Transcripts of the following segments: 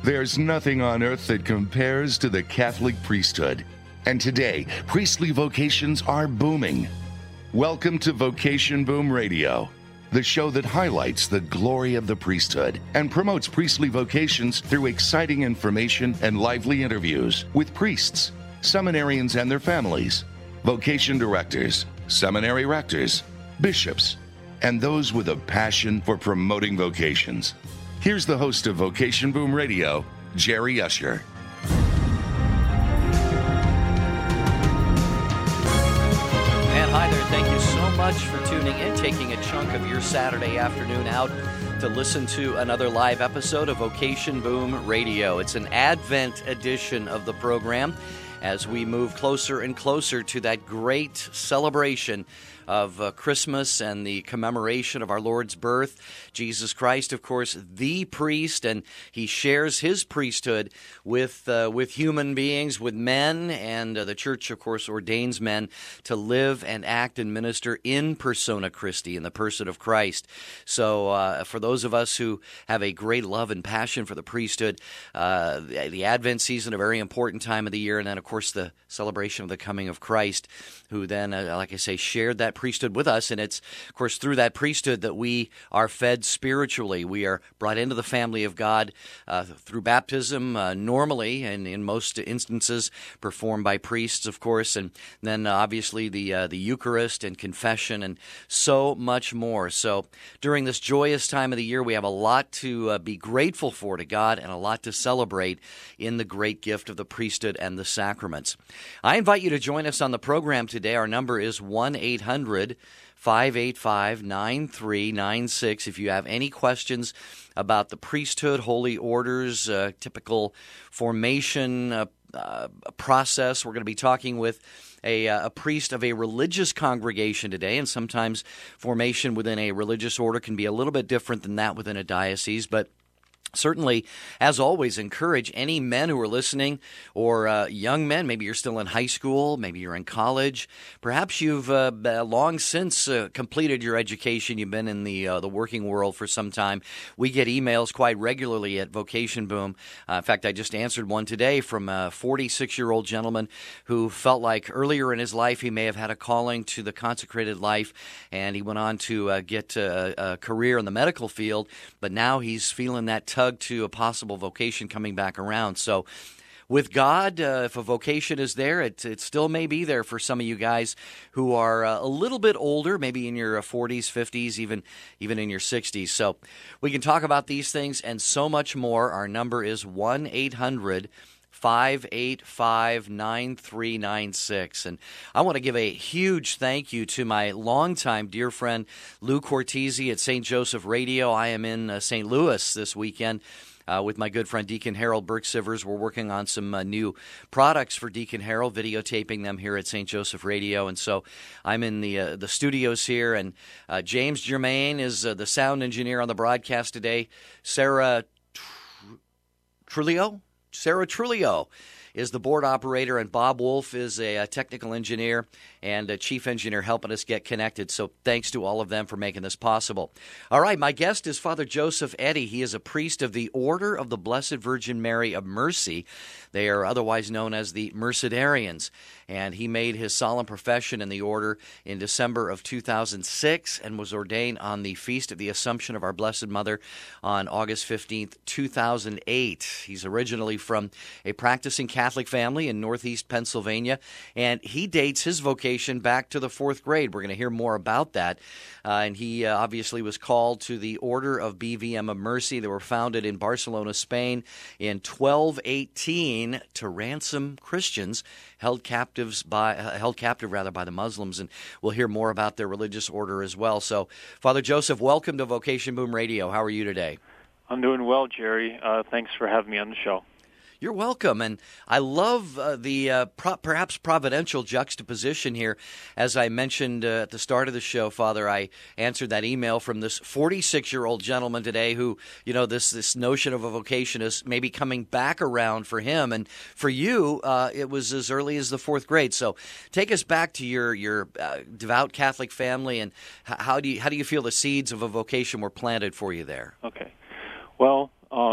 There's nothing on earth that compares to the Catholic priesthood. And today, priestly vocations are booming. Welcome to Vocation Boom Radio, the show that highlights the glory of the priesthood and promotes priestly vocations through exciting information and lively interviews with priests, seminarians and their families, vocation directors, seminary rectors, bishops, and those with a passion for promoting vocations. Here's the host of Vocation Boom Radio, Jerry Usher. And hi there, thank you so much for tuning in, taking a chunk of your Saturday afternoon out to listen to another live episode of Vocation Boom Radio. It's an Advent edition of the program as we move closer and closer to that great celebration of Christmas and the commemoration of our Lord's birth. Jesus Christ, of course, the priest, and he shares his priesthood with human beings, with men, and the church, of course, ordains men to live and act and minister in persona Christi, in the person of Christ. So for those of us who have a great love and passion for the priesthood, the Advent season, a very important time of the year, and then, of course, the celebration of the coming of Christ, who then, like I say, shared that priesthood with us. And it's, of course, through that priesthood that we are fed spiritually. We are brought into the family of God through baptism, normally, and in most instances performed by priests, of course, and then obviously the Eucharist and confession and so much more. So during this joyous time of the year, we have a lot to be grateful for to God and a lot to celebrate in the great gift of the priesthood and the sacraments. I invite you to join us on the program today. Our number is 1-800-585-9396. If you have any questions about the priesthood, holy orders, typical formation process, we're going to be talking with a priest of a religious congregation today, and sometimes formation within a religious order can be a little bit different than that within a diocese, but certainly, as always, encourage any men who are listening or young men. Maybe you're still in high school, maybe you're in college. Perhaps you've long since completed your education. You've been in the working world for some time. We get emails quite regularly at Vocation Boom. In fact, I just answered one today from a 46-year-old gentleman who felt like earlier in his life he may have had a calling to the consecrated life, and he went on to get a career in the medical field, but now he's feeling that tug to a possible vocation coming back around. So with God, if a vocation is there, it still may be there for some of you guys who are a little bit older, maybe in your 40s, 50s, even in your 60s. So we can talk about these things and so much more. Our number is 1-800-585-9396. And I want to give a huge thank you to my longtime dear friend Lou Cortese at St. Joseph Radio. I am in St. Louis this weekend with my good friend Deacon Harold Burke-Sivers. We're working on some new products for Deacon Harold, videotaping them here at St. Joseph Radio. And so I'm in the studios here, and James Germain is the sound engineer on the broadcast today. Sarah Trulio is the board operator, and Bob Wolf is a technical engineer and a chief engineer helping us get connected. So thanks to all of them for making this possible. All right, my guest is Father Joseph Eddy. He is a priest of the Order of the Blessed Virgin Mary of Mercy. They are otherwise known as the Mercedarians, and he made his solemn profession in the order in December of 2006 and was ordained on the Feast of the Assumption of our Blessed Mother on August 15th, 2008. He's originally from a practicing Catholic family in northeast Pennsylvania, and he dates his vocation back to the 4th grade. We're going to hear more about that. And he obviously was called to the Order of BVM of Mercy. They were founded in Barcelona, Spain in 1218 to ransom Christians held captive by the Muslims, and we'll hear more about their religious order as well. So, Father Joseph, welcome to Vocation Boom Radio. How are you today? I'm doing well, Jerry. Thanks for having me on the show. You're welcome, and I love the perhaps providential juxtaposition here. As I mentioned at the start of the show, Father, I answered that email from this 46-year-old gentleman today who, this notion of a vocation is maybe coming back around for him, and for you, it was as early as the 4th grade. So take us back to your devout Catholic family, and how do you feel the seeds of a vocation were planted for you there? Okay. Well,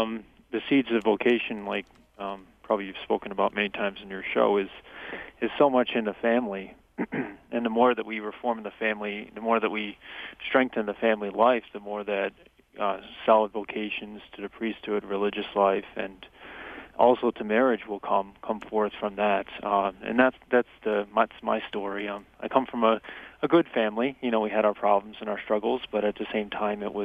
the seeds of vocation, like probably you've spoken about many times in your show, is so much in the family. And the more that we reform the family, the more that we strengthen the family life, the more that solid vocations to the priesthood, religious life, and also to marriage will come forth from that. And that's my story. I come from a good family. You know, we had our problems and our struggles, but at the same time, it was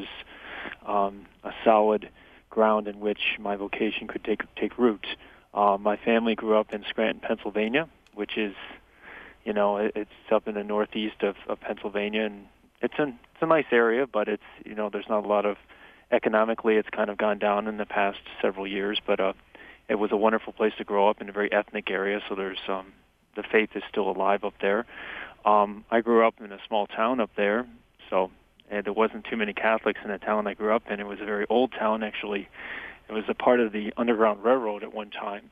a solid ground in which my vocation could take root. My family grew up in Scranton, Pennsylvania, which is, you know, it's up in the northeast of Pennsylvania, and it's a nice area, but it's, you know, there's not a lot of, economically it's kind of gone down in the past several years, but it was a wonderful place to grow up in a very ethnic area, so there's the faith is still alive up there. I grew up in a small town up there, so there wasn't too many Catholics in the town I grew up in. It was a very old town, actually. It was a part of the Underground Railroad at one time.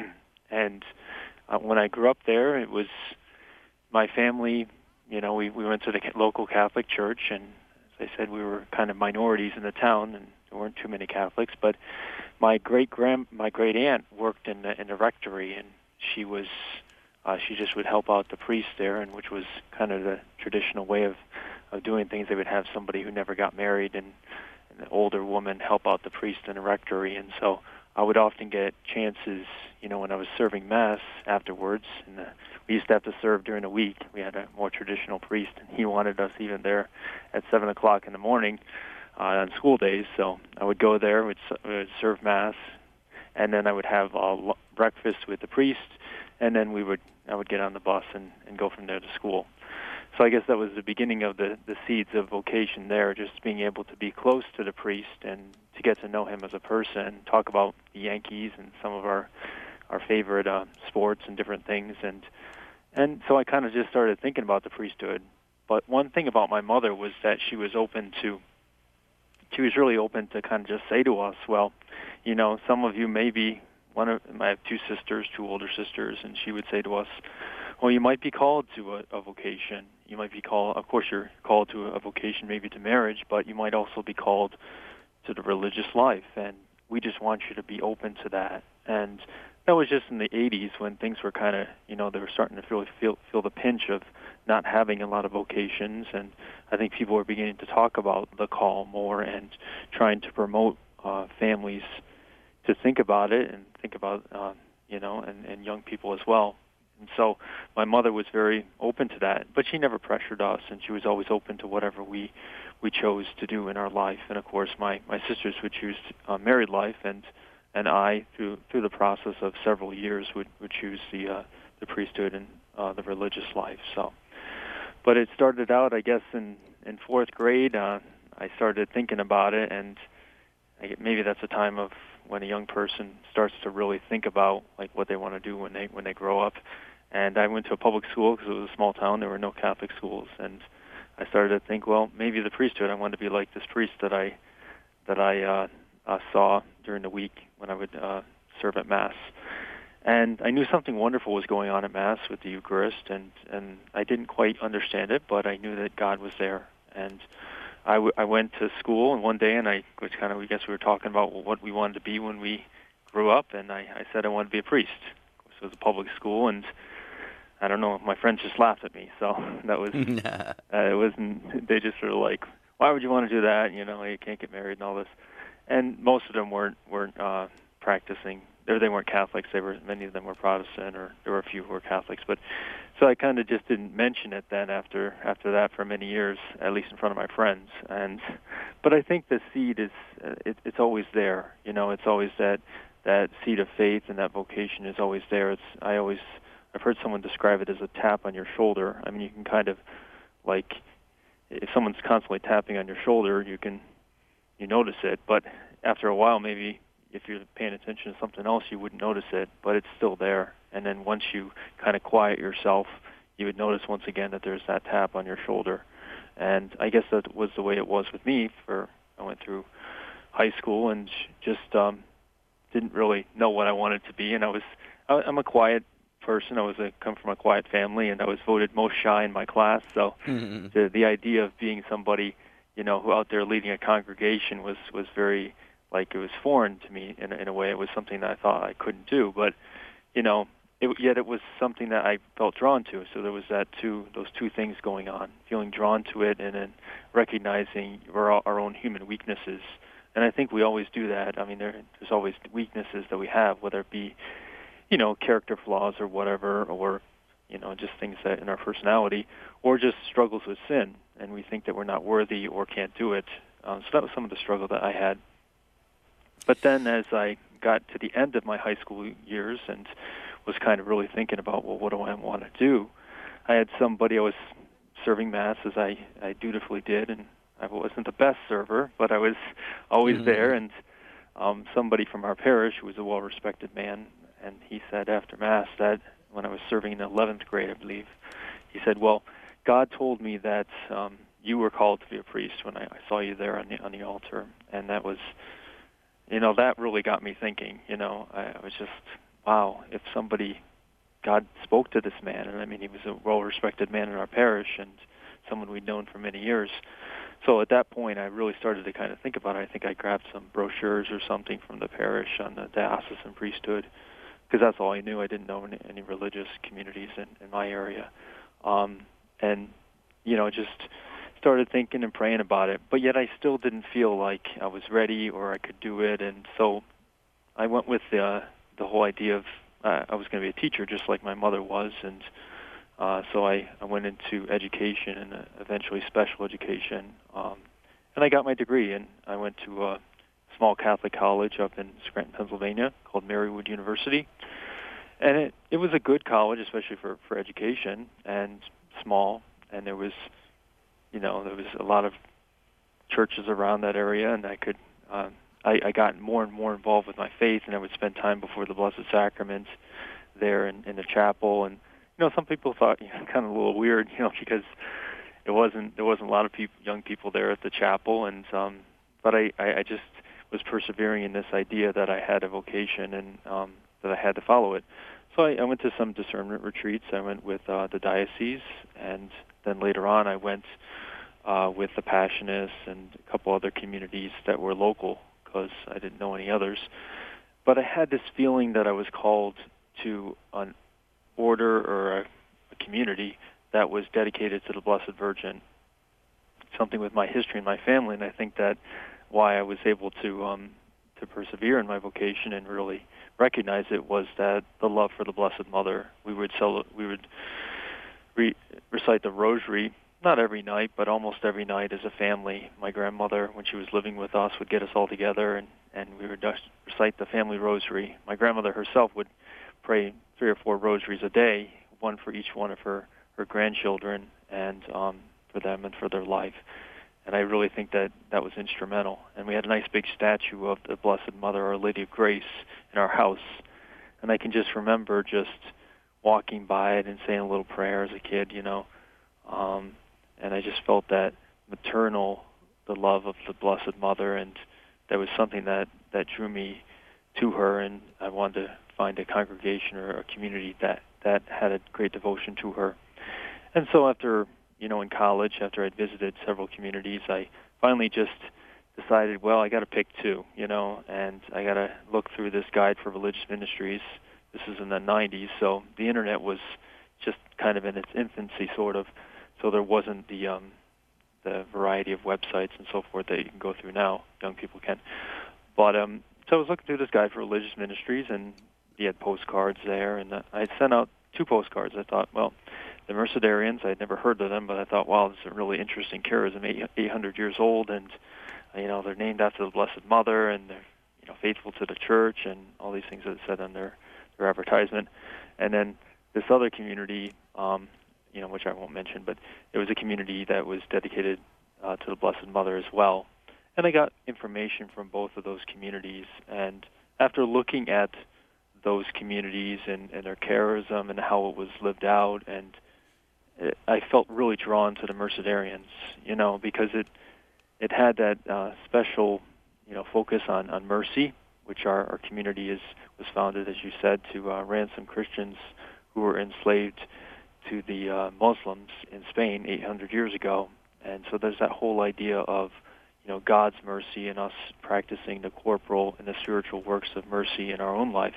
And when I grew up there, it was my family, you know, we went to the local Catholic church, and as I said, we were kind of minorities in the town, and there weren't too many Catholics. But my great aunt worked in the rectory, and she just would help out the priest there, and which was kind of the traditional way of doing things. They would have somebody who never got married and an older woman help out the priest in the rectory, and so I would often get chances, you know, when I was serving Mass afterwards, and we used to have to serve during the week. We had a more traditional priest, and he wanted us even there at 7 o'clock in the morning on school days, so I would go there, would serve Mass, and then I would have breakfast with the priest, and then I would get on the bus and go from there to school. So I guess that was the beginning of the seeds of vocation there, just being able to be close to the priest and to get to know him as a person, talk about the Yankees and some of our favorite sports and different things. And so I kind of just started thinking about the priesthood. But one thing about my mother was that she was really open to kind of just say to us, well, you know, some of you maybe, I have two older sisters, and she would say to us, well, you might be called to a vocation. You might be called, of course, you're called to a vocation, maybe to marriage, but you might also be called to the religious life, and we just want you to be open to that. And that was just in the 80s when things were kind of, you know, they were starting to really feel the pinch of not having a lot of vocations, and I think people were beginning to talk about the call more and trying to promote families to think about it and think about, you know, and young people as well. And so my mother was very open to that, but she never pressured us, and she was always open to whatever we chose to do in our life. And of course, my sisters would choose married life, and I, through the process of several years, would choose the priesthood and the religious life. So, but it started out, I guess, in fourth grade. I started thinking about it, and maybe that's a time of when a young person starts to really think about like what they want to do when they grow up. And I went to a public school because it was a small town. There were no Catholic schools, and I started to think, well, maybe the priesthood. I wanted to be like this priest that I saw during the week when I would serve at Mass. And I knew something wonderful was going on at Mass with the Eucharist, and I didn't quite understand it, but I knew that God was there. And I went to school, and one day, and I guess we were talking about what we wanted to be when we grew up, and I said I wanted to be a priest. It was a public school, and I don't know, my friends just laughed at me, so that was, it wasn't, they just sort of like, why would you want to do that? You know, you can't get married and all this. And most of them weren't practicing. They weren't Catholics. Many of them were Protestant, or there were a few who were Catholics. But so I kind of just didn't mention it then after that for many years, at least in front of my friends. But I think the seed is it's always there. You know, it's always that seed of faith, and that vocation is always there. I've heard someone describe it as a tap on your shoulder. I mean, you can kind of like, if someone's constantly tapping on your shoulder, you notice it, but after a while, maybe if you're paying attention to something else, you wouldn't notice it, but it's still there. And then once you kind of quiet yourself, you would notice once again that there's that tap on your shoulder. And I guess that was the way it was with me. I went through high school and just didn't really know what I wanted to be, and I'm a quiet person. I come from a quiet family, and I was voted most shy in my class. So the idea of being somebody, you know, who out there leading a congregation was very, like it was foreign to me in a way. It was something that I thought I couldn't do, but yet it was something that I felt drawn to. So there was those two things going on: feeling drawn to it, and then recognizing our own human weaknesses. And I think we always do that. I mean, there's always weaknesses that we have, whether it be, character flaws or whatever, or just things that in our personality, or just struggles with sin, and we think that we're not worthy or can't do it. So that was some of the struggle that I had. But then as I got to the end of my high school years and was kind of really thinking about, well, what do I want to do? I had somebody, I was serving Mass as I dutifully did, and I wasn't the best server, but I was always there, and somebody from our parish who was a well-respected man, and he said after Mass that when I was serving in the 11th grade, I believe, he said, well, God told me that you were called to be a priest when I saw you there on the altar, and that was, that really got me thinking. I was just, wow, if God spoke to this man, and I mean, he was a well-respected man in our parish and someone we'd known for many years. So at that point, I really started to kind of think about it. I think I grabbed some brochures or something from the parish on the diocesan priesthood, because that's all I knew. I didn't know any religious communities in my area. And, just started thinking and praying about it. But yet I still didn't feel like I was ready or I could do it. And so I went with the whole idea of I was going to be a teacher just like my mother was. And so I went into education and eventually special education. And I got my degree, and I went to a small Catholic college up in Scranton, Pennsylvania, called Marywood University. And it was a good college, especially for education, and small. And there was, there was a lot of churches around that area, and I could, I got more and more involved with my faith, and I would spend time before the Blessed Sacrament there in the chapel. And some people thought kind of a little weird, because there wasn't a lot of young people there at the chapel, and but I just was persevering in this idea that I had a vocation and that I had to follow it. So I went to some discernment retreats. I went with the diocese, and then later on I went with the Passionists and a couple other communities that were local, because I didn't know any others. But I had this feeling that I was called to an order or a community that was dedicated to the Blessed Virgin, something with my history and my family, and I think that why I was able to persevere in my vocation and really recognize it was that the love for the Blessed Mother. We would recite the Rosary, not every night, but almost every night as a family. My grandmother, when she was living with us, would get us all together, and we would recite the family Rosary. My grandmother herself would pray 3 or 4 rosaries a day, one for each one of her grandchildren, and for them and for their life. And I really think that was instrumental. And we had a nice big statue of the Blessed Mother, Our Lady of Grace, in our house. And I can just remember just walking by it and saying a little prayer as a kid, and I just felt that the love of the Blessed Mother, and that was something that drew me to her, and I wanted to find a congregation or a community that had a great devotion to her. And so after, in college, after I'd visited several communities, I finally just decided, well, I got to pick 2, and I got to look through this guide for religious ministries. This is in the 90s, so the internet was just kind of in its infancy, sort of. So there wasn't the variety of websites and so forth that you can go through now. Young people can. But so I was looking through this guide for religious ministries, and he had postcards there, and I sent out 2 postcards. I thought, well, the Mercedarians, I'd never heard of them, but I thought, wow, this is a really interesting charism, 800 years old, and they're named after the Blessed Mother, and they're faithful to the Church, and all these things that it said on their advertisement. And then this other community, which I won't mention, but it was a community that was dedicated to the Blessed Mother as well. And I got information from both of those communities, and after looking at those communities and their charism and how it was lived out, and I felt really drawn to the Mercedarians, because it had that special, focus on mercy, which our community was founded, as you said, to ransom Christians who were enslaved to the Muslims in Spain 800 years ago. And so there's that whole idea of, God's mercy and us practicing the corporal and the spiritual works of mercy in our own life.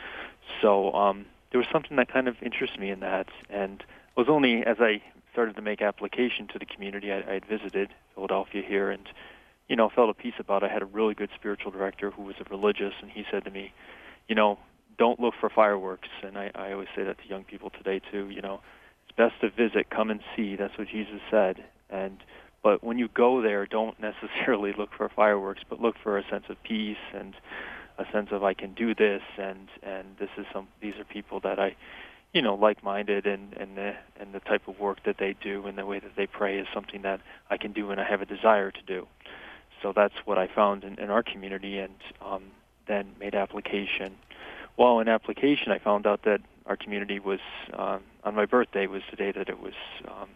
So there was something that kind of interested me in that, and it was only as I started to make application to the community, I had visited Philadelphia here, and felt at peace about it. I had a really good spiritual director who was a religious, and he said to me, don't look for fireworks. And I always say that to young people today too. It's best to visit, come and see. That's what Jesus said. But when you go there, don't necessarily look for fireworks, but look for a sense of peace and a sense of I can do this, and these are people that I, like-minded, and the type of work that they do and the way that they pray is something that I can do and I have a desire to do. So that's what I found in our community, and then made application. While in application, I found out that our community was, on my birthday was the day that it was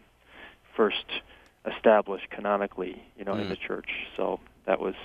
first established canonically, in the church. So that was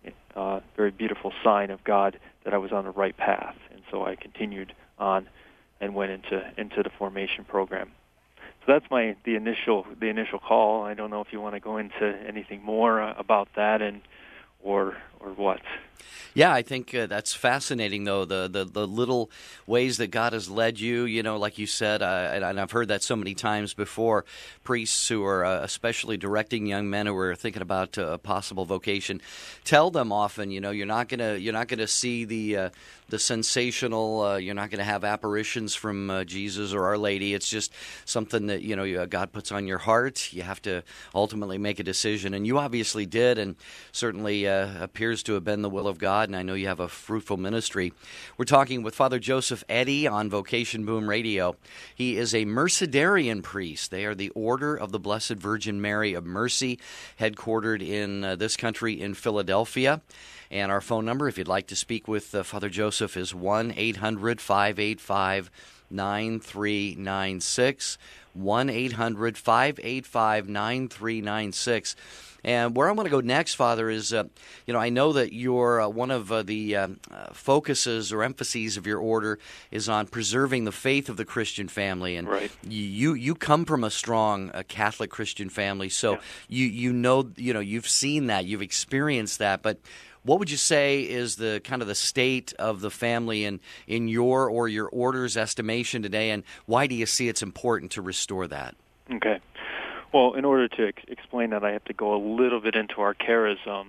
a very beautiful sign of God that I was on the right path. And so I continued on and went into the formation program. So that's the initial call. I don't know if you want to go into anything more about that or what. Yeah, I think that's fascinating, though, the little ways that God has led you, like you said, and I've heard that so many times before, priests who are especially directing young men who are thinking about a possible vocation, tell them often, you're not gonna see the sensational, you're not going to have apparitions from Jesus or Our Lady. It's just something that, God puts on your heart. You have to ultimately make a decision, and you obviously did, and certainly appears to have been the will of God, and I know you have a fruitful ministry. We're talking with Father Joseph Eddy on Vocation Boom Radio. He is a Mercedarian priest. They are the Order of the Blessed Virgin Mary of Mercy, headquartered in this country in Philadelphia. And our phone number, if you'd like to speak with Father Joseph, is 1-800-585-9396, 1-800-585-9396. And where I want to go next, Father, is, I know that you're one of the focuses or emphases of your order is on preserving the faith of the Christian family. And right. you come from a strong Catholic Christian family, so yeah. You've seen that, you've experienced that, but what would you say is the kind of the state of the family in your or your order's estimation today, and why do you see it's important to restore that? Okay. Well, in order to explain that, I have to go a little bit into our charism,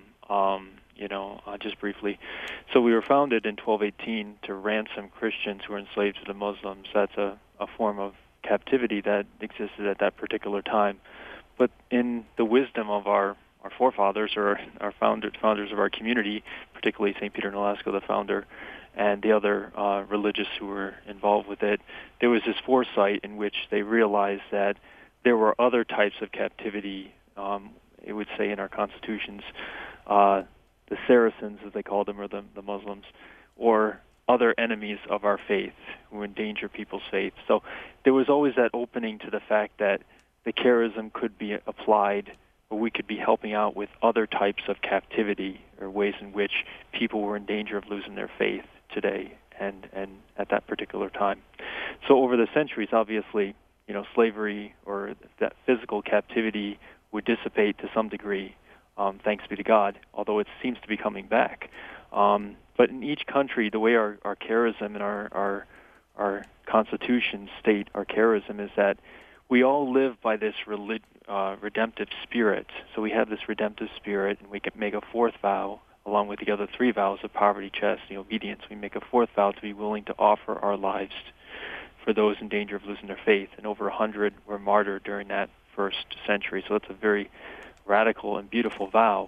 just briefly. So we were founded in 1218 to ransom Christians who were enslaved to the Muslims. That's a form of captivity that existed at that particular time. But in the wisdom of our forefathers, or our founders of our community, particularly St. Peter Nolasco, the founder, and the other religious who were involved with it, there was this foresight in which they realized that there were other types of captivity, it would say in our constitutions, the Saracens, as they called them, or the Muslims, or other enemies of our faith who endanger people's faith. So there was always that opening to the fact that the charism could be applied, or we could be helping out with other types of captivity or ways in which people were in danger of losing their faith today and at that particular time. So over the centuries, obviously, slavery or that physical captivity would dissipate to some degree, thanks be to God, although it seems to be coming back. But in each country, the way our charism and our constitutions state our charism is that we all live by this redemptive spirit. So we have this redemptive spirit, and we can make a fourth vow, along with the other three vows of poverty, chastity, obedience. We make a fourth vow to be willing to offer our lives for those in danger of losing their faith. And over 100 were martyred during that first century. So it's a very radical and beautiful vow.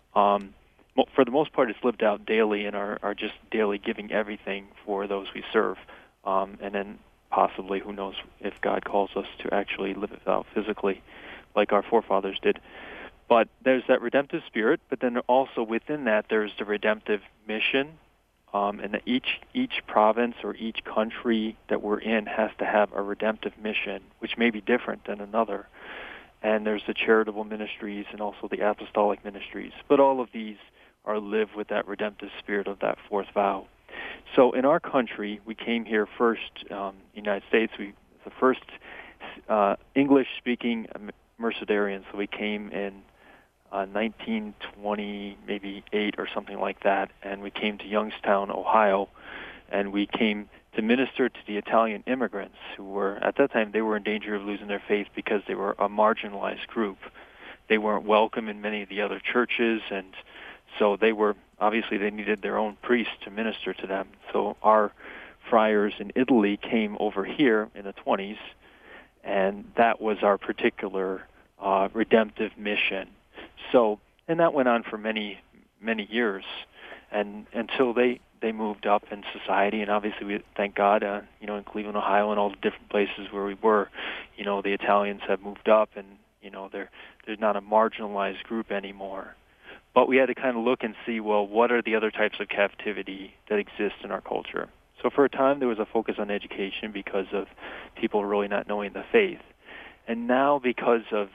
For the most part, it's lived out daily in our just daily giving everything for those we serve. And then possibly, who knows, if God calls us to actually live it out physically like our forefathers did. But there's that redemptive spirit, but then also within that there's the redemptive mission, and that each province or each country that we're in has to have a redemptive mission, which may be different than another. And there's the charitable ministries and also the apostolic ministries. But all of these are lived with that redemptive spirit of that fourth vow. So in our country, we came here first, United States, the first English-speaking Mercedarians. So we came in 1920, maybe 8 or something like that, and we came to Youngstown, Ohio, and we came to minister to the Italian immigrants who were, at that time, they were in danger of losing their faith because they were a marginalized group. They weren't welcome in many of the other churches, and so they needed their own priest to minister to them. So our friars in Italy came over here in the 20s, and that was our particular redemptive mission. So, and that went on for many, many years, and until they moved up in society. And obviously, we thank God, in Cleveland, Ohio, and all the different places where we were, the Italians have moved up, and there's not a marginalized group anymore. But we had to kind of look and see, well, what are the other types of captivity that exist in our culture? So for a time, there was a focus on education because of people really not knowing the faith. And now because of,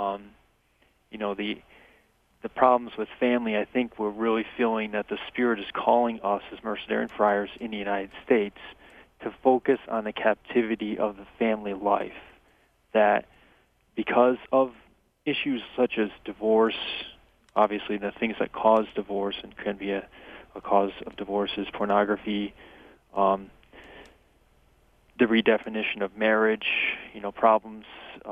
the problems with family, I think we're really feeling that the Spirit is calling us as Mercedarian friars in the United States to focus on the captivity of the family life. That because of issues such as divorce, obviously the things that cause divorce and can be a cause of divorce is pornography, the redefinition of marriage, problems,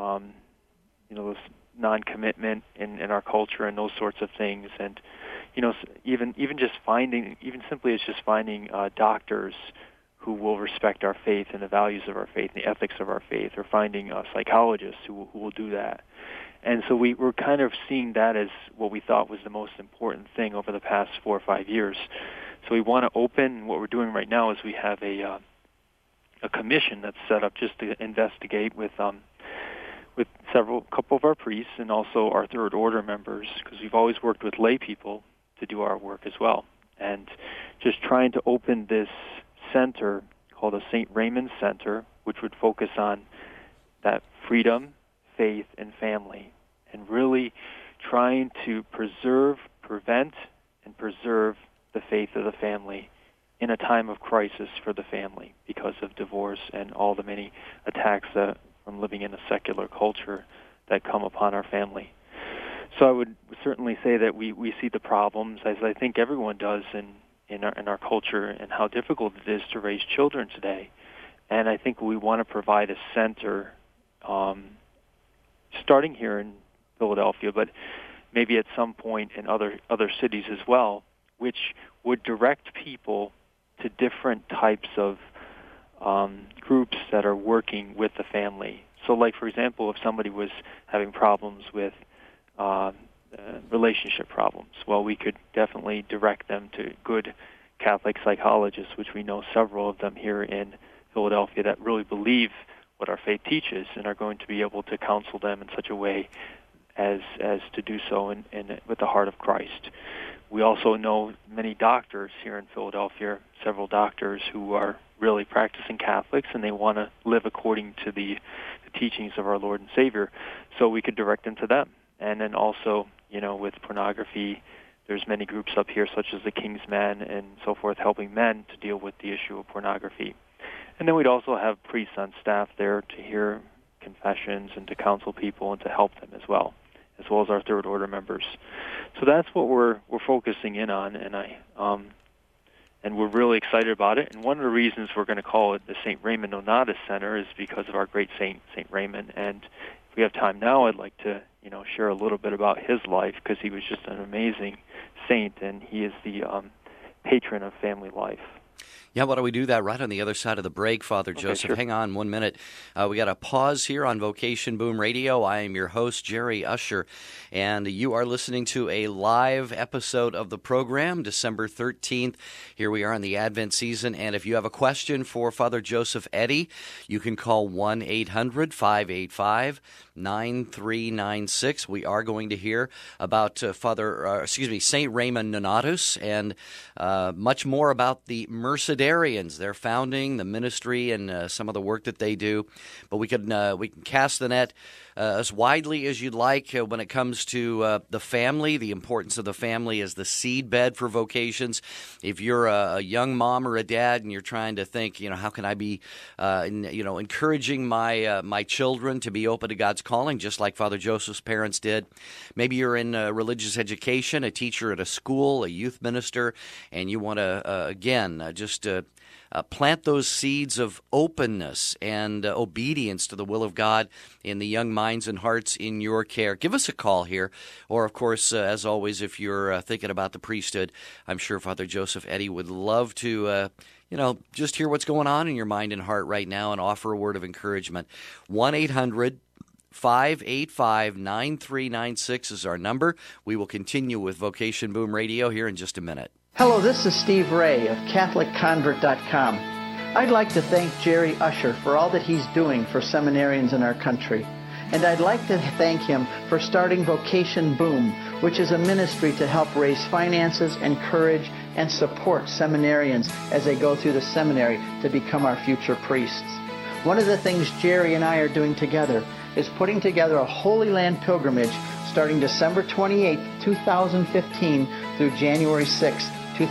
those non-commitment in our culture and those sorts of things, and even simply it's just finding doctors who will respect our faith and the values of our faith and the ethics of our faith, or finding psychologists who will do that. And so we're kind of seeing that as what we thought was the most important thing over the past 4 or 5 years. So we want to open. What we're doing right now is we have a commission that's set up just to investigate with couple of our priests and also our Third Order members, because we've always worked with lay people to do our work as well, and just trying to open this center called the St. Raymond Center, which would focus on that freedom, faith, and family, and really trying to prevent and preserve the faith of the family in a time of crisis for the family because of divorce and all the many attacks from living in a secular culture that come upon our family. So I would certainly say that we see the problems, as I think everyone does in our culture, and how difficult it is to raise children today. And I think we want to provide a center, starting here in Philadelphia, but maybe at some point in other cities as well, which would direct people to different types of groups that are working with the family. So, like, for example, if somebody was having problems with relationship problems, well, we could definitely direct them to good Catholic psychologists, which we know several of them here in Philadelphia that really believe what our faith teaches and are going to be able to counsel them in such a way as to do so in with the heart of Christ. We also know many doctors here in Philadelphia, several doctors who are really practicing Catholics, and they want to live according to the teachings of our Lord and Savior, so we could direct them to them. And then also, with pornography, there's many groups up here, such as the King's Men and so forth, helping men to deal with the issue of pornography. And then we'd also have priests on staff there to hear confessions and to counsel people and to help them as well as our Third Order members. So that's what we're focusing in on, and we're really excited about it. And one of the reasons we're going to call it the St. Raymond Nonatus Center is because of our great St. Raymond. And if we have time now, I'd like to share a little bit about his life, because he was just an amazing saint, and he is the patron of family life. Yeah, why don't we do that right on the other side of the break, Father Joseph? Sure. Hang on 1 minute. We got a pause here on Vocation Boom Radio. I am your host, Jerry Usher, and you are listening to a live episode of the program, December 13th. Here we are in the Advent season, and if you have a question for Father Joseph Eddy, you can call 1-800-585-9396. We are going to hear about St. Raymond Nonatus, and much more about the Mercedarians, their founding, the ministry, and some of the work that they do. But we can cast the net as widely as you'd like when it comes to the family. The importance of the family as the seedbed for vocations. If you're a young mom or a dad and you're trying to think, how can I be, encouraging my children to be open to God's calling, just like Father Joseph's parents did. Maybe you're in religious education, a teacher at a school, a youth minister, and you want to, plant those seeds of openness and obedience to the will of God in the young minds and hearts in your care. Give us a call here. Or, of course, as always, if you're thinking about the priesthood, I'm sure Father Joseph Eddy would love to just hear what's going on in your mind and heart right now and offer a word of encouragement. 1-800-585-9396 is our number. We will continue with Vocation Boom Radio here in just a minute. Hello, this is Steve Ray of CatholicConvert.com. I'd like to thank Jerry Usher for all that he's doing for seminarians in our country. And I'd like to thank him for starting Vocation Boom, which is a ministry to help raise finances, encourage, and support seminarians as they go through the seminary to become our future priests. One of the things Jerry and I are doing together is putting together a Holy Land pilgrimage starting December 28, 2015 through January 6,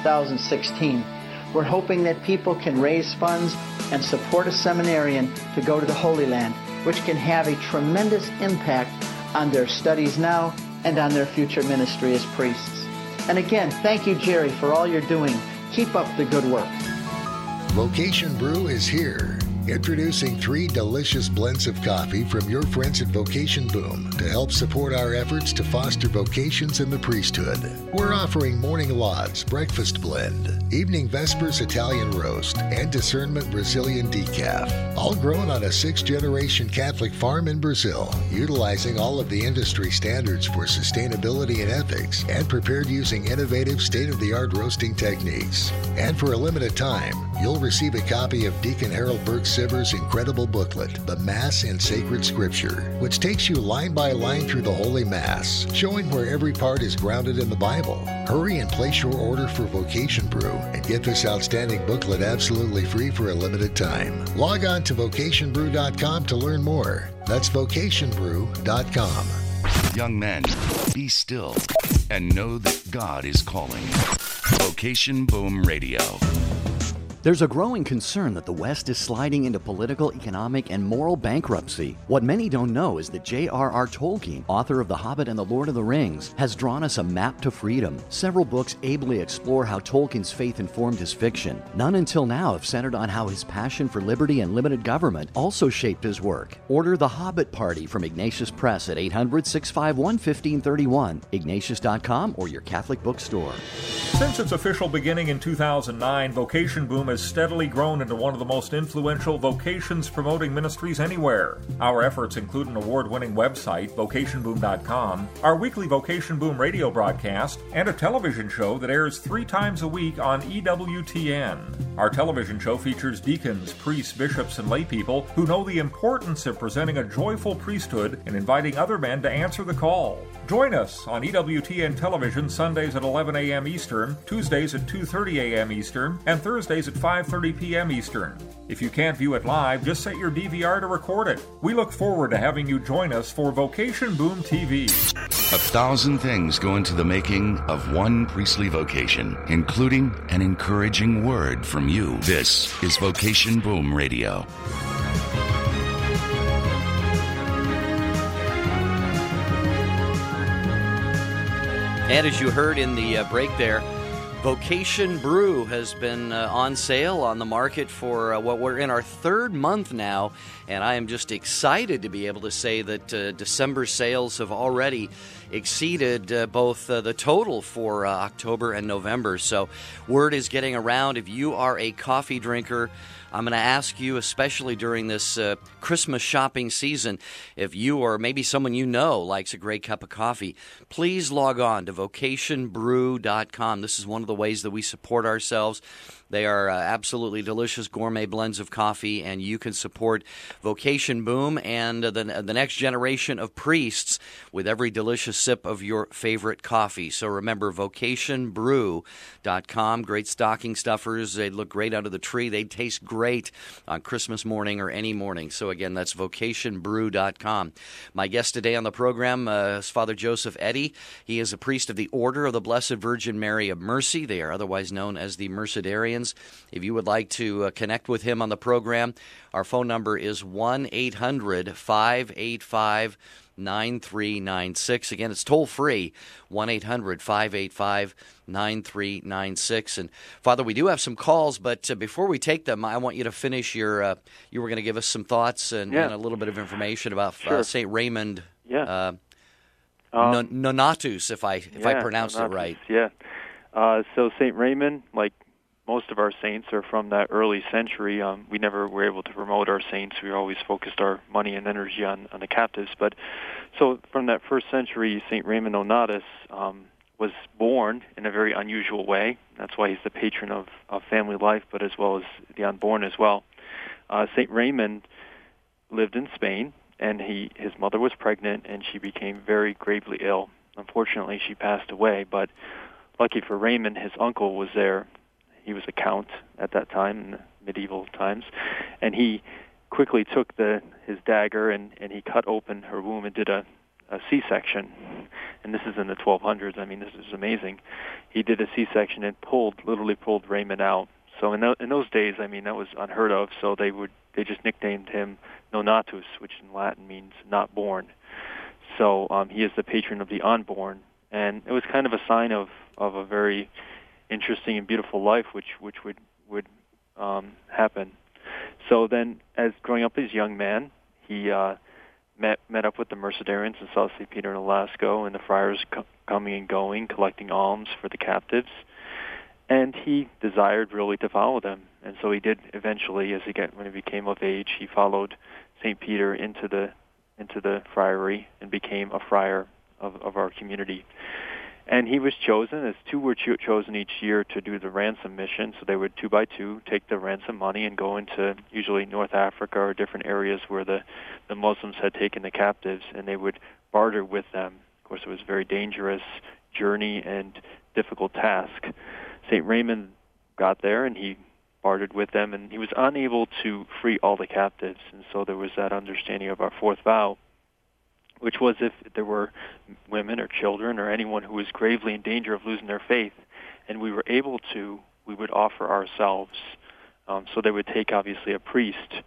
2016. We're hoping that people can raise funds and support a seminarian to go to the Holy Land, which can have a tremendous impact on their studies now and on their future ministry as priests. And again, thank you, Jerry, for all you're doing. Keep up the good work. Vocation Brew is here. Introducing 3 delicious blends of coffee from your friends at Vocation Boom to help support our efforts to foster vocations in the priesthood. We're offering Morning Lauds Breakfast Blend, Evening Vespers Italian Roast, and Discernment Brazilian Decaf, all grown on a 6th-generation Catholic farm in Brazil, utilizing all of the industry standards for sustainability and ethics, and prepared using innovative state-of-the-art roasting techniques. And for a limited time, you'll receive a copy of Deacon Harold Burke-Sivers' incredible booklet, The Mass in Sacred Scripture, which takes you line by line through the Holy Mass, showing where every part is grounded in the Bible. Hurry and place your order for Vocation Brew and get this outstanding booklet absolutely free for a limited time. Log on to vocationbrew.com to learn more. That's vocationbrew.com. Young men, be still and know that God is calling. Vocation Boom Radio. There's a growing concern that the West is sliding into political, economic, and moral bankruptcy. What many don't know is that J.R.R. Tolkien, author of The Hobbit and The Lord of the Rings, has drawn us a map to freedom. Several books ably explore how Tolkien's faith informed his fiction. None until now have centered on how his passion for liberty and limited government also shaped his work. Order The Hobbit Party from Ignatius Press at 800-651-1531, Ignatius.com, or your Catholic bookstore. Since its official beginning in 2009, Vocation Boom has steadily grown into one of the most influential vocations-promoting ministries anywhere. Our efforts include an award-winning website, vocationboom.com, our weekly Vocation Boom radio broadcast, and a television show that airs 3 times a week on EWTN. Our television show features deacons, priests, bishops, and laypeople who know the importance of presenting a joyful priesthood and inviting other men to answer the call. Join us on EWTN television Sundays at 11 a.m. Eastern, Tuesdays at 2:30 a.m. Eastern, and Thursdays at 5:30 p.m. Eastern. If you can't view it live, just set your DVR to record it. We look forward to having you join us for Vocation Boom TV. 1,000 things go into the making of one priestly vocation, including an encouraging word from you. This is Vocation Boom Radio. And as you heard in the break there, Vocation Brew has been on sale on the market for what we're in our 3rd month now, and I am just excited to be able to say that December sales have already exceeded both the total for October and November. So word is getting around. If you are a coffee drinker, I'm going to ask you, especially during this Christmas shopping season, if you or maybe someone you know likes a great cup of coffee, please log on to vocationbrew.com. This is one of the ways that we support ourselves. They are absolutely delicious gourmet blends of coffee, and you can support Vocation Boom and the next generation of priests with every delicious sip of your favorite coffee. So remember, vocationbrew.com. Great stocking stuffers. They look great under the tree. They taste great on Christmas morning or any morning. So again, that's vocationbrew.com. My guest today on the program is Father Joseph Eddy. He is a priest of the Order of the Blessed Virgin Mary of Mercy. Mercy. They are otherwise known as the Mercedarians. If you would like to connect with him on the program, our phone number is 1-800-585-9396. Again, it's toll-free, 1-800-585-9396. And, Father, we do have some calls, but before we take them, I want you to finish your, you were going to give us some thoughts and a little bit of information about St. Raymond Nonatus, if I pronounced Nonatus, it right. Yeah. So St. Raymond, like most of our saints, are from that early century. We never were able to promote our saints. We always focused our money and energy on the captives. But so from that first century, St. Raymond Nonatus was born in a very unusual way. That's why he's the patron of family life, but as well as the unborn as well. St. Raymond lived in Spain, and his mother was pregnant, and she became very gravely ill. Unfortunately, she passed away, but lucky for Raymond, his uncle was there. He was a count at that time in the medieval times, and he quickly took his dagger and he cut open her womb and did a C-section. And this is in the 1200s. I mean, this is amazing. He did a C-section and literally pulled Raymond out. So in those days, I mean, that was unheard of. So they just nicknamed him Nonatus, which in Latin means not born. So he is the patron of the unborn, and it was kind of a sign of a very interesting and beautiful life, which would happen. So then, as growing up as a young man, he met up with the Mercedarians and saw St. Peter and Nolasco and the friars coming and going, collecting alms for the captives. And he desired really to follow them, and so he did eventually. When he became of age, he followed St. Peter into the friary and became a friar of our community. And he was chosen, as two were chosen each year to do the ransom mission. So they would 2 by 2 take the ransom money and go into usually North Africa or different areas where the Muslims had taken the captives, and they would barter with them. Of course, it was a very dangerous journey and difficult task. St. Raymond got there, and he bartered with them, and he was unable to free all the captives. And so there was that understanding of our fourth vow, which was if there were women or children or anyone who was gravely in danger of losing their faith, and we were able to, we would offer ourselves. So they would take, obviously, a priest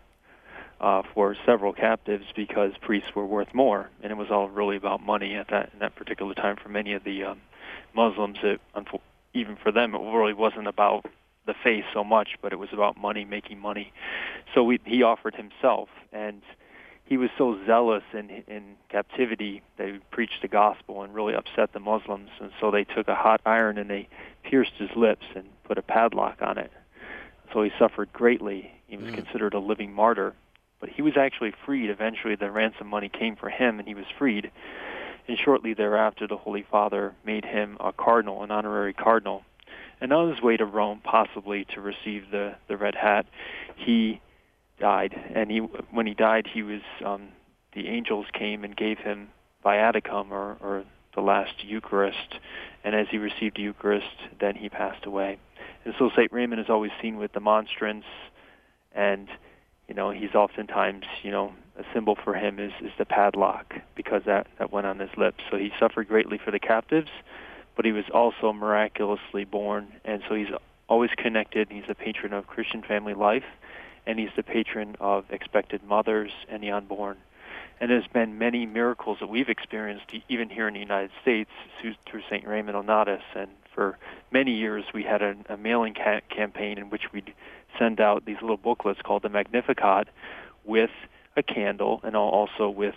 for several captives because priests were worth more, and it was all really about money in that particular time for many of the Muslims. Even for them, it really wasn't about the faith so much, but it was about money, making money. So he offered himself, and he was so zealous in captivity that he preached the gospel and really upset the Muslims. And so they took a hot iron and they pierced his lips and put a padlock on it. So he suffered greatly. He was considered a living martyr. But he was actually freed. Eventually the ransom money came for him, and he was freed. And shortly thereafter, the Holy Father made him a cardinal, an honorary cardinal. And on his way to Rome, possibly to receive the red hat, he died. And when he died, he was the angels came and gave him viaticum, or the last Eucharist. And as he received the Eucharist, then he passed away. And so St. Raymond is always seen with the monstrance, and he's oftentimes, a symbol for him is the padlock, because that went on his lips. So he suffered greatly for the captives, but he was also miraculously born, and so he's always connected. He's the patron of Christian family life, and he's the patron of expected mothers and the unborn. And there's been many miracles that we've experienced, even here in the United States, through St. Raymond Nonatus. And for many years, we had a mailing campaign in which we'd send out these little booklets called the Magnificat with a candle, and also with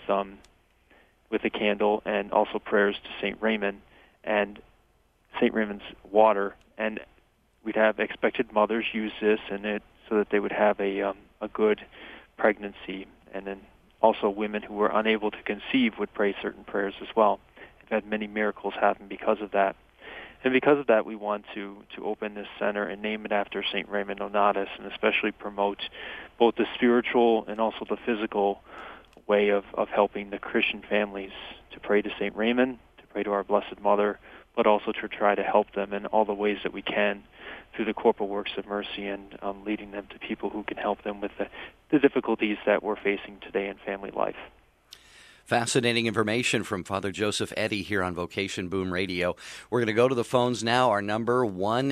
a candle, and also prayers to St. Raymond and St. Raymond's water. And we'd have expected mothers use this, so that they would have a good pregnancy. And then also women who were unable to conceive would pray certain prayers as well. We've had many miracles happen because of that. And because of that, we want to open this center and name it after St. Raymond Nonatus, and especially promote both the spiritual and also the physical way of helping the Christian families to pray to St. Raymond, to pray to our Blessed Mother, but also to try to help them in all the ways that we can through the corporal works of mercy, and leading them to people who can help them with the difficulties that we're facing today in family life. Fascinating information from Father Joseph Eddy here on Vocation Boom Radio. We're going to go to the phones now. Our number,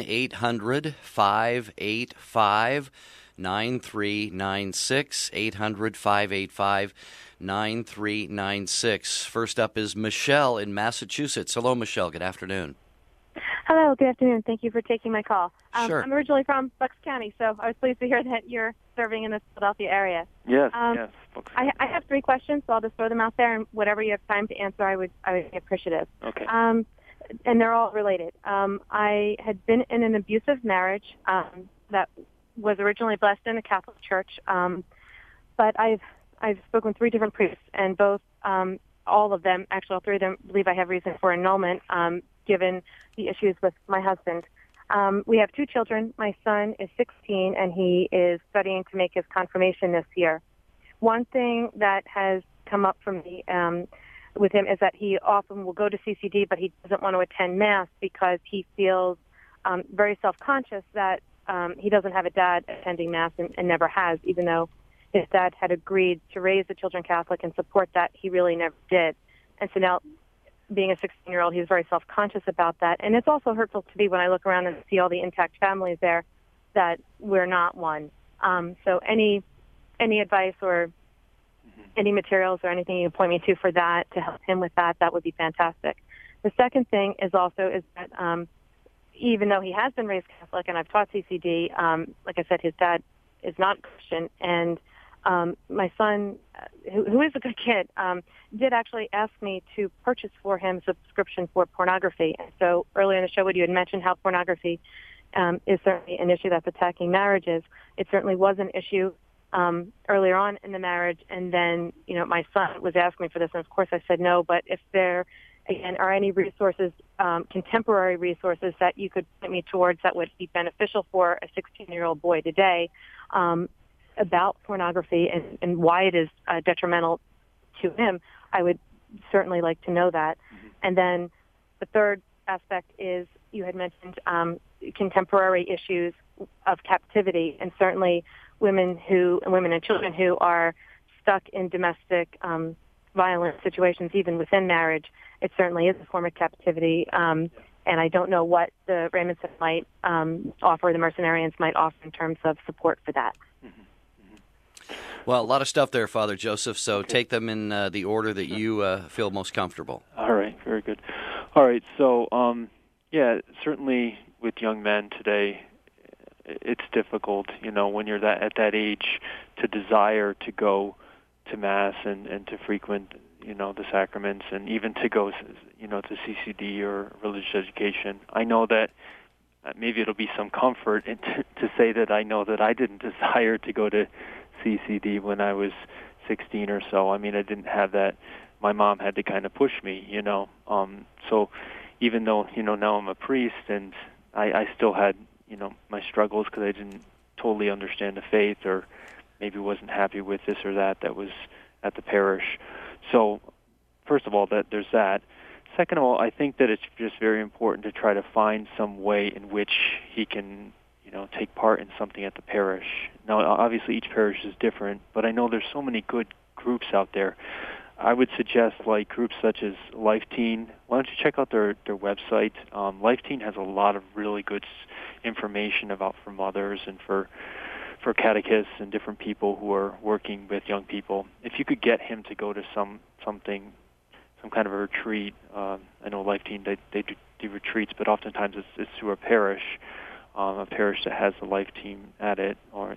1-800-585-9396, 800-585-9396. First up is Michelle in Massachusetts. Hello, Michelle. Good afternoon. Hello, good afternoon. Thank you for taking my call. Sure. I'm originally from Bucks County, so I was pleased to hear that you're serving in the Philadelphia area. Yes, I have 3 questions, so I'll just throw them out there, and whatever you have time to answer, I would be appreciative. Okay. And they're all related. I had been in an abusive marriage that was originally blessed in the Catholic Church, but I've spoken with 3 different priests, and both, all of them, actually all 3 of them, believe I have reason for annulment, given the issues with my husband. We have 2 children. My son is 16, and he is studying to make his confirmation this year. One thing that has come up for me with him is that he often will go to CCD, but he doesn't want to attend Mass because he feels very self-conscious that he doesn't have a dad attending Mass and never has, even though his dad had agreed to raise the children Catholic and support that. He really never did. And so now, being a 16-year-old, he's very self-conscious about that. And it's also hurtful to me when I look around and see all the intact families there that we're not one. So any advice or any materials or anything you can point me to for that, to help him with that, that would be fantastic. The second thing is that even though he has been raised Catholic and I've taught CCD, like I said, his dad is not Christian, and my son, who is a good kid, did actually ask me to purchase for him a subscription for pornography. And so earlier in the show, when you had mentioned how pornography is certainly an issue that's attacking marriages, it certainly was an issue earlier on in the marriage. And then, my son was asking me for this, and of course I said no. But if there, again, are any resources, contemporary resources that you could point me towards that would be beneficial for a 16-year-old boy today, about pornography and why it is detrimental to him, I would certainly like to know that. Mm-hmm. And then the third aspect is you had mentioned contemporary issues of captivity, and certainly women and children who are stuck in domestic violent situations, even within marriage. It certainly is a form of captivity. And I don't know what the Raymondson might offer, the Mercenarians might offer in terms of support for that. Mm-hmm. Well, a lot of stuff there, Father Joseph, so take them in the order that you feel most comfortable. All right, very good. All right, so, certainly with young men today, it's difficult, when you're at that age to desire to go to Mass and to frequent, the sacraments, and even to go, to CCD or religious education. I know that maybe it'll be some comfort to say that I know that I didn't desire to go to CCD when I was 16 or so. I mean, I didn't have that. My mom had to kind of push me, So even though, now I'm a priest and I still had, my struggles because I didn't totally understand the faith, or maybe wasn't happy with this or that was at the parish. So first of all, there's that. Second of all, I think that it's just very important to try to find some way in which he can take part in something at the parish. Now, obviously, each parish is different, but I know there's so many good groups out there. I would suggest, like, groups such as Life Teen. Why don't you check out their website? Life Teen has a lot of really good information for mothers and for catechists and different people who are working with young people. If you could get him to go to some kind of a retreat, I know Life Teen, they do retreats, but oftentimes it's through a parish that has a Life Team at it.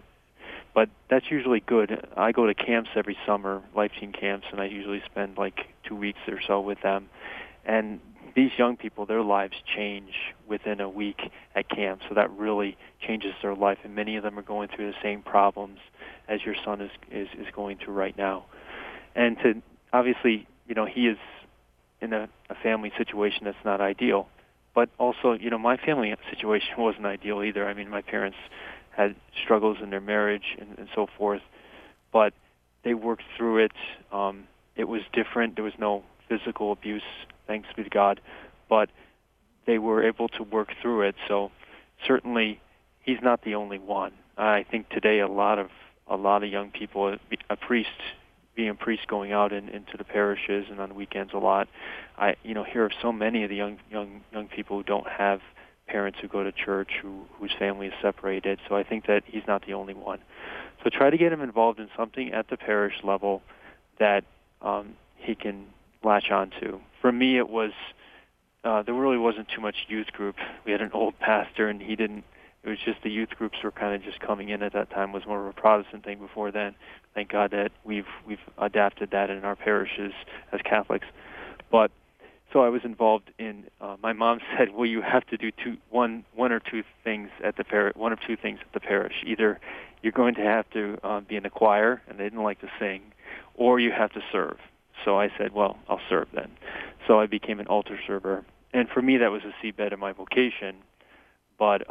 But that's usually good. I go to camps every summer, Life Team camps, and I usually spend like 2 weeks or so with them. And these young people, their lives change within a week at camp, so that really changes their life. And many of them are going through the same problems as your son is going through right now. And to obviously, he is in a family situation that's not ideal. But also, my family situation wasn't ideal either. I mean, my parents had struggles in their marriage and so forth, but they worked through it. It was different. There was no physical abuse, thanks be to God, but they were able to work through it. So certainly, he's not the only one. I think today a lot of young people, a priest being a priest going out into the parishes and on the weekends a lot, I hear of so many of the young people who don't have parents who go to church, whose family is separated. So I think that he's not the only one. So try to get him involved in something at the parish level that he can latch onto. For me, it was there really wasn't too much youth group. We had an old pastor, and he didn't. It was just the youth groups were kind of just coming in at that time. It was more of a Protestant thing before then. Thank God that we've adapted that in our parishes as Catholics. But so I was involved in. My mom said, "Well, you have to do one or two things at the one of two things at the parish. Either you're going to have to be in the choir, and they didn't like to sing, or you have to serve." So I said, "Well, I'll serve then." So I became an altar server, and for me that was a seedbed of my vocation. But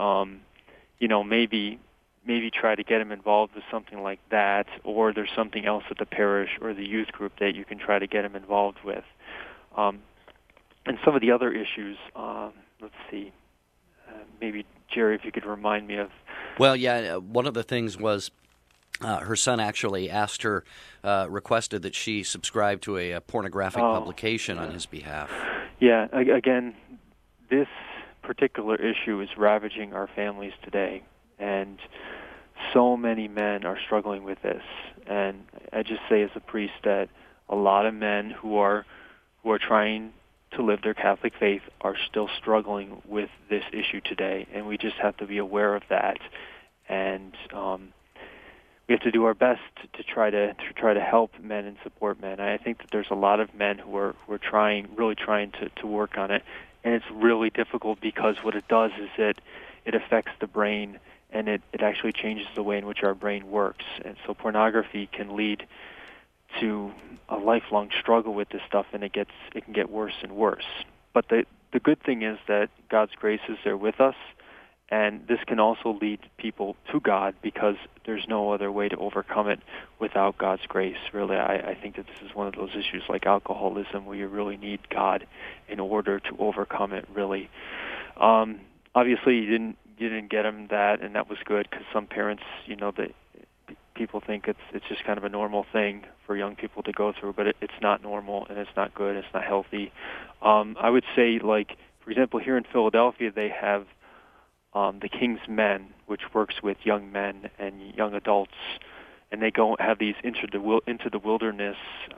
maybe try to get him involved with something like that, or there's something else at the parish or the youth group that you can try to get him involved with. And some of the other issues, let's see, maybe Jerry, if you could remind me of. Well, yeah, one of the things was her son actually asked her, requested that she subscribe to a pornographic publication on his behalf. Yeah, again, this particular issue is ravaging our families today, and so many men are struggling with this. And I just say as a priest that a lot of men who are trying to live their Catholic faith are still struggling with this issue today, and we just have to be aware of that. And we have to do our best to try to help men and support men. I think that there's a lot of men who are really trying to work on it, and it's really difficult because what it does is it affects the brain, and it actually changes the way in which our brain works. And so pornography can lead to a lifelong struggle with this stuff, and it can get worse and worse. But the good thing is that God's grace is there with us, and this can also lead people to God because there's no other way to overcome it without God's grace. Really, I think that this is one of those issues like alcoholism where you really need God in order to overcome it, really. Obviously, you didn't get him that, and that was good because some parents, people think it's just kind of a normal thing for young people to go through, but it's not normal, and it's not good, it's not healthy. I would say, like, for example, here in Philadelphia, they have the King's Men, which works with young men and young adults, and they go have these into the wilderness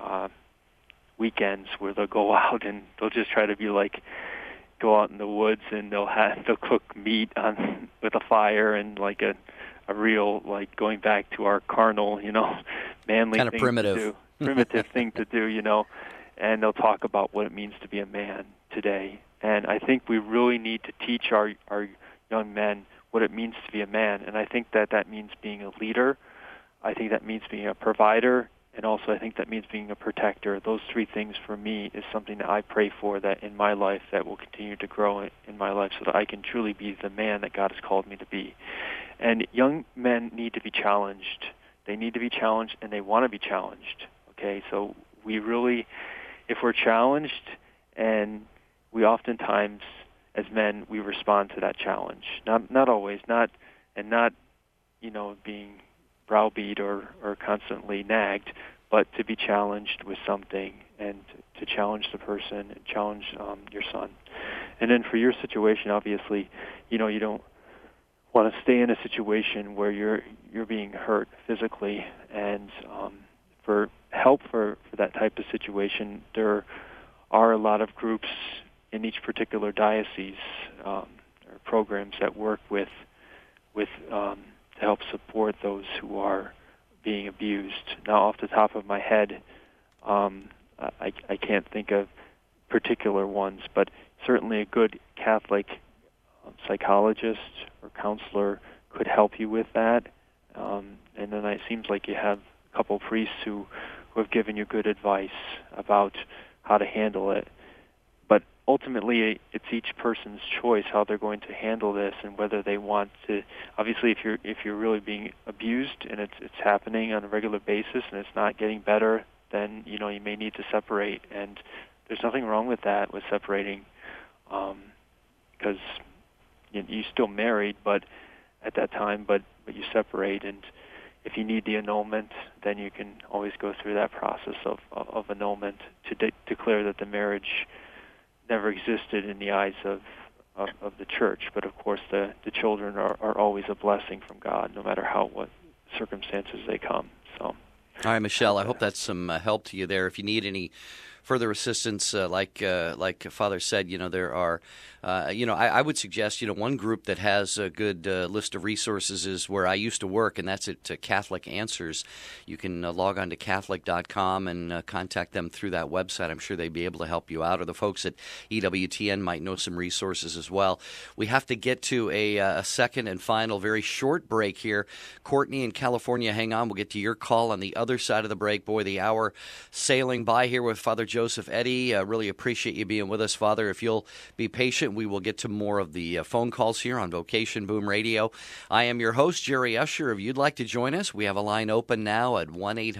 weekends where they'll go out and they'll just try to be like, go out in the woods, and they'll cook meat with a fire and like a real, like, going back to our carnal, manly kind of thing primitive. to do, primitive thing to do, and they'll talk about what it means to be a man today. And I think we really need to teach our young men what it means to be a man, and I think that means being a leader. I think that means being a provider, and also I think that means being a protector. Those three things for me is something that I pray for that in my life that will continue to grow in my life so that I can truly be the man that God has called me to be. And young men need to be challenged. They need to be challenged, and they want to be challenged. Okay, so we really, if we're challenged, and we oftentimes, as men, we respond to that challenge. Not always, not being browbeat or constantly nagged, but to be challenged with something and to challenge the person and challenge your son. And then for your situation, obviously, you don't want to stay in a situation where you're being hurt physically. And for help for that type of situation, there are a lot of groups in each particular diocese or programs that work with to help support those who are being abused. Now, off the top of my head, I can't think of particular ones, but certainly a good Catholic psychologist or counselor could help you with that. And then it seems like you have a couple priests who have given you good advice about how to handle it. But ultimately, it's each person's choice how they're going to handle this and whether they want to. Obviously, if you're really being abused and it's happening on a regular basis and it's not getting better, then you may need to separate. And there's nothing wrong with that, with separating, because you're still married, but at that time, but you separate. And if you need the annulment, then you can always go through that process of annulment to declare that the marriage never existed in the eyes of the church. But of course, the children are always a blessing from God, no matter what circumstances they come. So, all right, Michelle, I hope that's some help to you there. If you need any further assistance, like Father said, there are, I would suggest, one group that has a good list of resources is where I used to work, and that's at Catholic Answers. You can log on to Catholic.com and contact them through that website. I'm sure they'd be able to help you out, or the folks at EWTN might know some resources as well. We have to get to a second and final, very short break here. Courtney in California, hang on. We'll get to your call on the other side of the break. Boy, the hour sailing by here with Father Joseph Eddy. Really appreciate you being with us, Father. If you'll be patient, we will get to more of the phone calls here on Vocation Boom Radio. I am your host, Jerry Usher. If you'd like to join us, we have a line open now at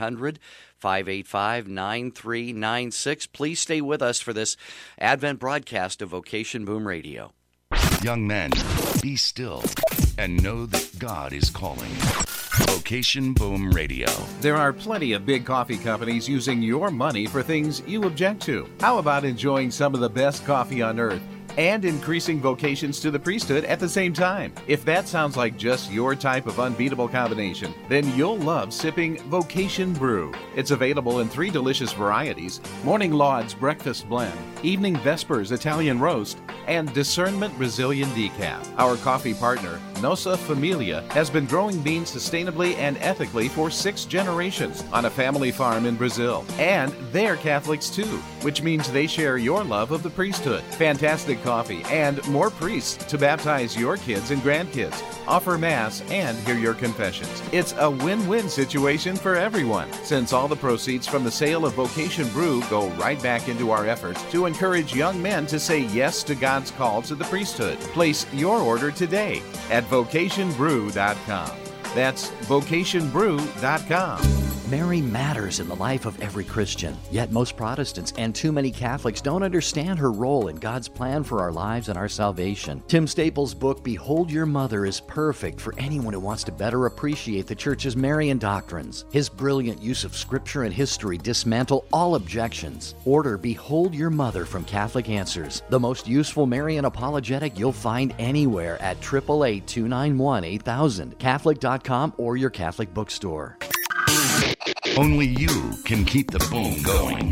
1-800-585-9396. Please stay with us for this Advent broadcast of Vocation Boom Radio. Young men, be still and know that God is calling. Vocation Boom Radio. There are plenty of big coffee companies using your money for things you object to. How about enjoying some of the best coffee on earth and increasing vocations to the priesthood at the same time? If that sounds like just your type of unbeatable combination, then you'll love sipping Vocation Brew. It's available in 3 delicious varieties: Morning Lauds Breakfast Blend, Evening Vespers Italian Roast, and Discernment Brazilian Decaf. Our coffee partner, Nossa Familia, has been growing beans sustainably and ethically for 6 generations on a family farm in Brazil. And they're Catholics too, which means they share your love of the priesthood. Fantastic coffee and more priests to baptize your kids and grandkids, offer Mass, and hear your confessions. It's a win-win situation for everyone, since all the proceeds from the sale of Vocation Brew go right back into our efforts to encourage young men to say yes to God's call to the priesthood. Place your order today at vocationbrew.com. That's vocationbrew.com. Mary matters in the life of every Christian, yet most Protestants and too many Catholics don't understand her role in God's plan for our lives and our salvation. Tim Staples' book, Behold Your Mother, is perfect for anyone who wants to better appreciate the Church's Marian doctrines. His brilliant use of Scripture and history dismantle all objections. Order Behold Your Mother from Catholic Answers, the most useful Marian apologetic you'll find anywhere at 888-291-8000, Catholic.com, or your Catholic bookstore. Only you can keep the boom going.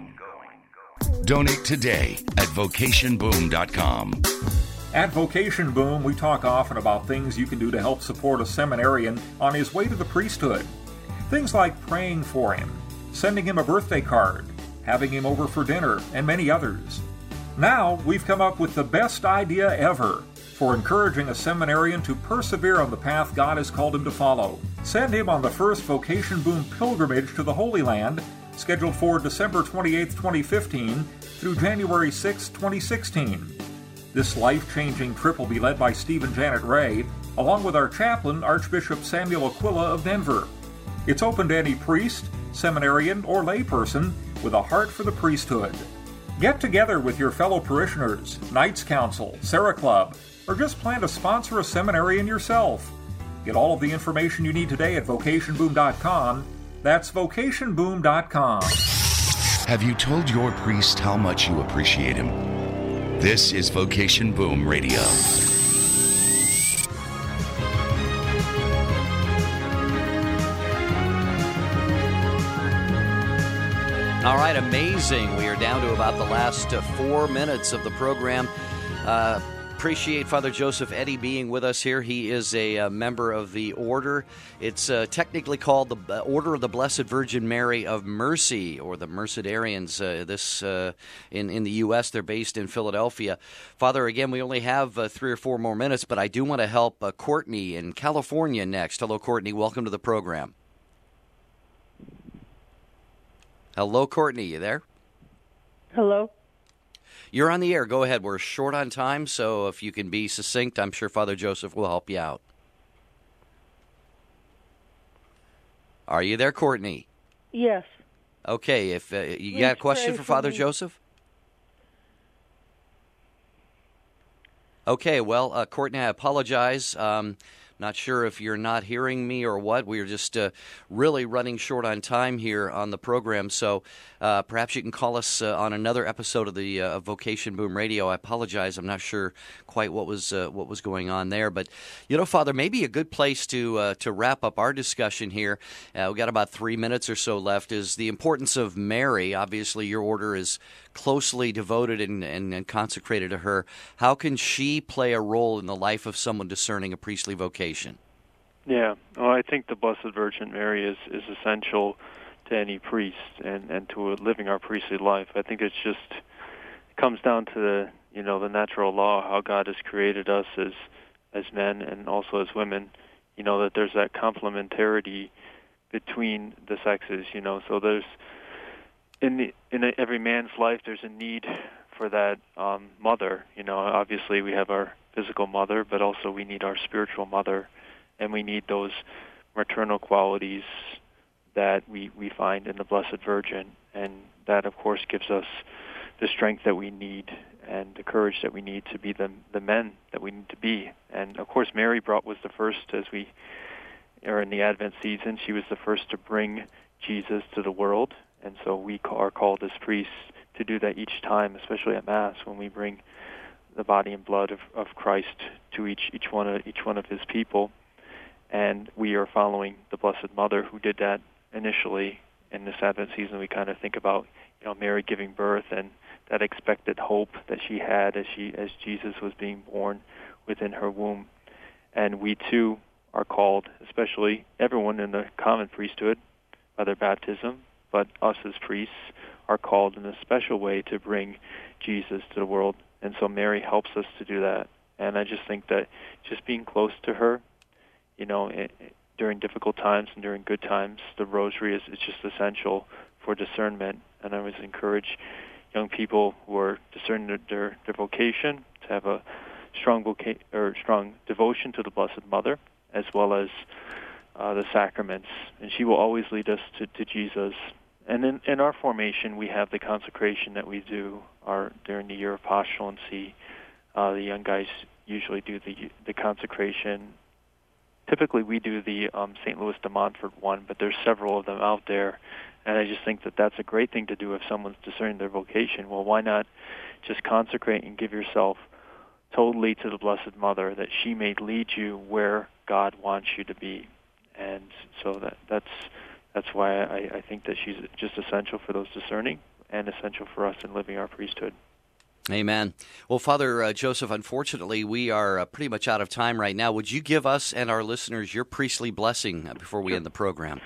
Donate today at vocationboom.com. At Vocation Boom, we talk often about things you can do to help support a seminarian on his way to the priesthood. Things like praying for him, sending him a birthday card, having him over for dinner, and many others. Now, we've come up with the best idea ever for encouraging a seminarian to persevere on the path God has called him to follow. Send him on the first Vocation Boom pilgrimage to the Holy Land, scheduled for December 28, 2015 through January 6, 2016. This life-changing trip will be led by Steve and Janet Ray, along with our chaplain, Archbishop Samuel Aquila of Denver. It's open to any priest, seminarian, or layperson with a heart for the priesthood. Get together with your fellow parishioners, Knights Council, Sarah Club, or just plan to sponsor a seminarian yourself. Get all of the information you need today at vocationboom.com. That's vocationboom.com. Have you told your priest how much you appreciate him? This is Vocation Boom Radio. All right, amazing. We are down to about the last 4 minutes of the program. Appreciate Father Joseph Eddy being with us here. He is a member of the Order. It's technically called the Order of the Blessed Virgin Mary of Mercy, or the Mercedarians. In the U.S., they're based in Philadelphia. Father, again, we only have 3 or 4 more minutes, but I do want to help Courtney in California next. Hello, Courtney. Welcome to the program. Hello, Courtney. You there? Hello. You're on the air. Go ahead. We're short on time, so if you can be succinct, I'm sure Father Joseph will help you out. Are you there, Courtney? Yes. Okay. If you got a question for Father Joseph? Okay. Well, Courtney, I apologize. Not sure if you're not hearing me or what. We are just really running short on time here on the program, so perhaps you can call us on another episode of the Vocation Boom Radio. I apologize. I'm not sure quite what was going on there, but Father, maybe a good place to wrap up our discussion here. We've got about 3 minutes or so left. Is the importance of Mary. Obviously, your order is closely devoted and consecrated to her. How can she play a role in the life of someone discerning a priestly vocation? Yeah, well, I think the Blessed Virgin Mary is essential to any priest and to living our priestly life. I think it comes down to the natural law, how God has created us as men and also as women. That there's that complementarity between the sexes. So there's in every man's life, there's a need for that mother. Obviously we have our physical mother, but also we need our spiritual mother, and we need those maternal qualities that we find in the Blessed Virgin, and that, of course, gives us the strength that we need and the courage that we need to be the men that we need to be. And, of course, Mary was the first, as we are in the Advent season, she was the first to bring Jesus to the world, and so we are called as priests to do that each time, especially at Mass, when we bring the body and blood of Christ to each one of his people. And we are following the Blessed Mother who did that initially. In this Advent season, we kind of think about Mary giving birth and that expected hope that she had as Jesus was being born within her womb. And we too are called, especially everyone in the common priesthood by their baptism, but us as priests are called in a special way to bring Jesus to the world. And so Mary helps us to do that. And I just think that just being close to her, during difficult times and during good times, the rosary is just essential for discernment. And I always encourage young people who are discerning their vocation to have a strong devotion to the Blessed Mother, as well as the sacraments. And she will always lead us to Jesus. And in our formation, we have the consecration that we do during the year of postulancy. The young guys usually do the consecration. Typically, we do the St. Louis de Montfort one, but there's several of them out there. And I just think that that's a great thing to do if someone's discerning their vocation. Well, why not just consecrate and give yourself totally to the Blessed Mother, that she may lead you where God wants you to be. And so that's why I think that she's just essential for those discerning and essential for us in living our priesthood. Amen. Well, Father Joseph, unfortunately, we are pretty much out of time right now. Would you give us and our listeners your priestly blessing before we end the program?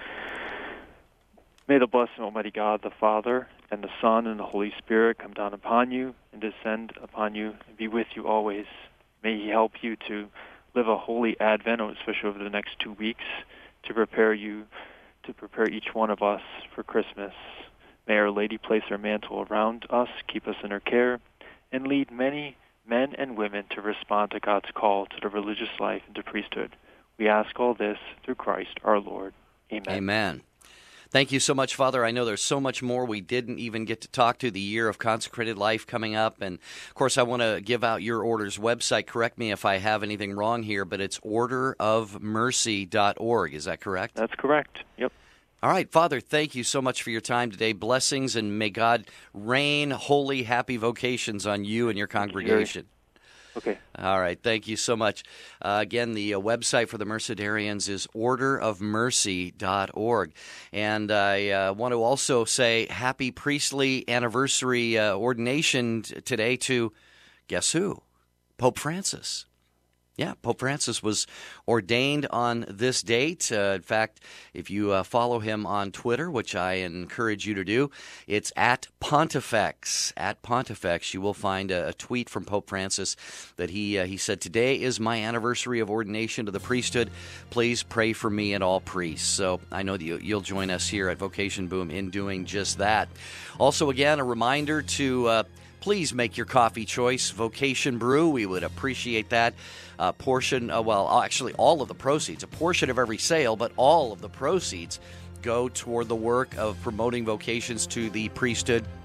May the blessing of Almighty God, the Father, and the Son, and the Holy Spirit come down upon you and descend upon you and be with you always. May He help you to live a holy Advent, especially over the next 2 weeks, to prepare each one of us for Christmas. May Our Lady place her mantle around us, keep us in her care, and lead many men and women to respond to God's call to the religious life and to priesthood. We ask all this through Christ our Lord. Amen. Amen. Thank you so much, Father. I know there's so much more we didn't even get to talk to, the year of consecrated life coming up. And, of course, I want to give out your order's website. Correct me if I have anything wrong here, but it's orderofmercy.org. Is that correct? That's correct. Yep. All right, Father, thank you so much for your time today. Blessings, and may God rain holy, happy vocations on you and your congregation. Okay. All right. Thank you so much. Again, the website for the Mercedarians is orderofmercy.org. And I want to also say happy priestly anniversary ordination today to, guess who? Pope Francis. Yeah, Pope Francis was ordained on this date. In fact, if you follow him on Twitter, which I encourage you to do, it's at Pontifex. At Pontifex, you will find a tweet from Pope Francis that he said, "Today is my anniversary of ordination to the priesthood. Please pray for me and all priests." So I know that you'll join us here at Vocation Boom in doing just that. Also, again, a reminder to please make your coffee choice Vocation Brew. We would appreciate that. Actually, all of the proceeds, a portion of every sale, but all of the proceeds go toward the work of promoting vocations to the priesthood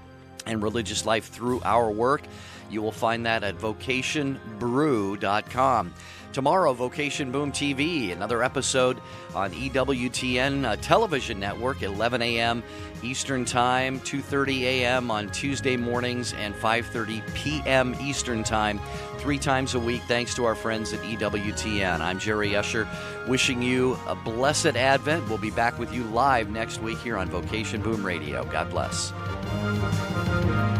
and religious life through our work. You will find that at vocationbrew.com. Tomorrow, Vocation Boom TV, another episode on EWTN television network, 11 a.m. Eastern Time, 2:30 a.m. on Tuesday mornings, and 5:30 p.m. Eastern Time, 3 times a week, thanks to our friends at EWTN. I'm Jerry Usher, wishing you a blessed Advent. We'll be back with you live next week here on Vocation Boom Radio. God bless.